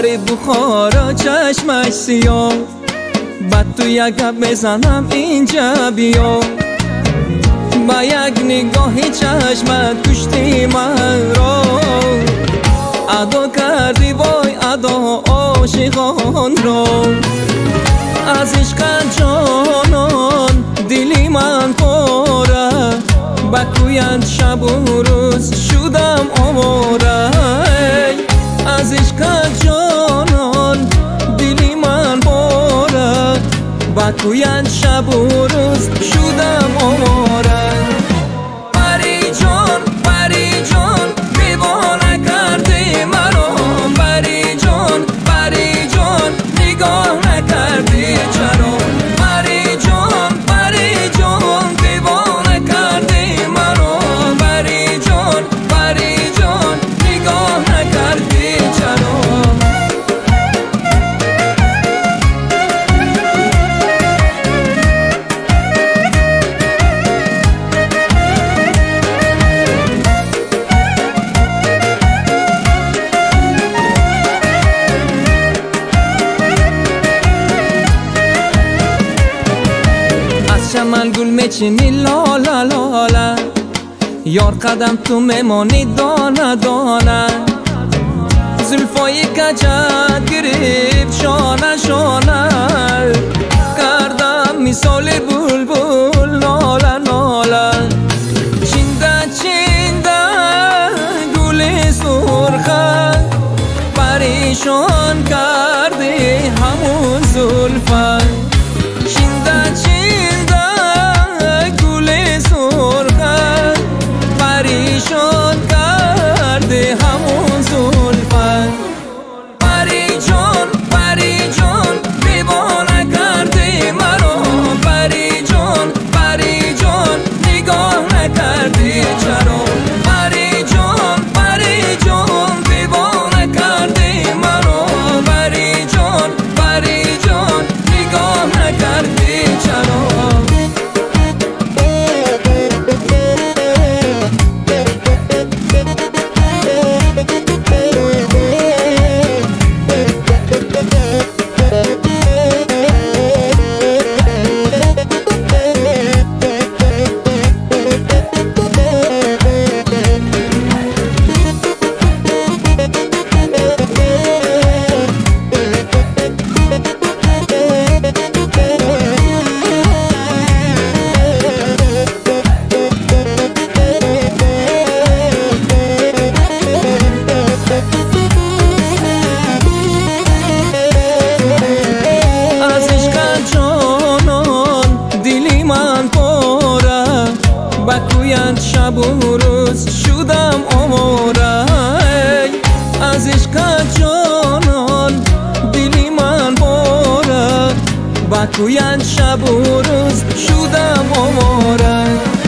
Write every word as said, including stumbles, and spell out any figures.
غریب بخارا چشمش سیاه، بعد تو یک گپ بزنم اینجا بیا. با یک نگاهی چشمت کشتی من را، ادا کردی وای ادا عاشقان را. از عشقت جانان دلی من پاره، بکویت شب و روز شدم آواره. از عشقت جانان دلی من پاره، بکویت شب و روز شدم آواره. پری جان پری جان دیوانه کردی مرا، پری جان پری جان نگاه نکردی چرا. پری جان پری جان دیوانه کردی مرا، پری جان پری جان نگاه نکردی چرا. من گل میچینی لالا لالا، یار قدم تو میمانی دانه دانه. زلفای کجت گرفت شانه شانه، کردم مثال بلبل ناله ناله. چینده چینده گل سرخه، پریشان کردی همون زلفه. چینده چینده پریشان کرده همون زلفت. پری جان پری جان دیوانه کردی مرا، پری جان پری جان نگاه نکردی چرا. پری جان پری جان دیوانه کردی مرا، پری جان پری جان نگاه نکردی چرا. بکویت شب و روز شدم آواره. از عشقت جانان دلی من پاره، بکویت شب و روز شدم آواره.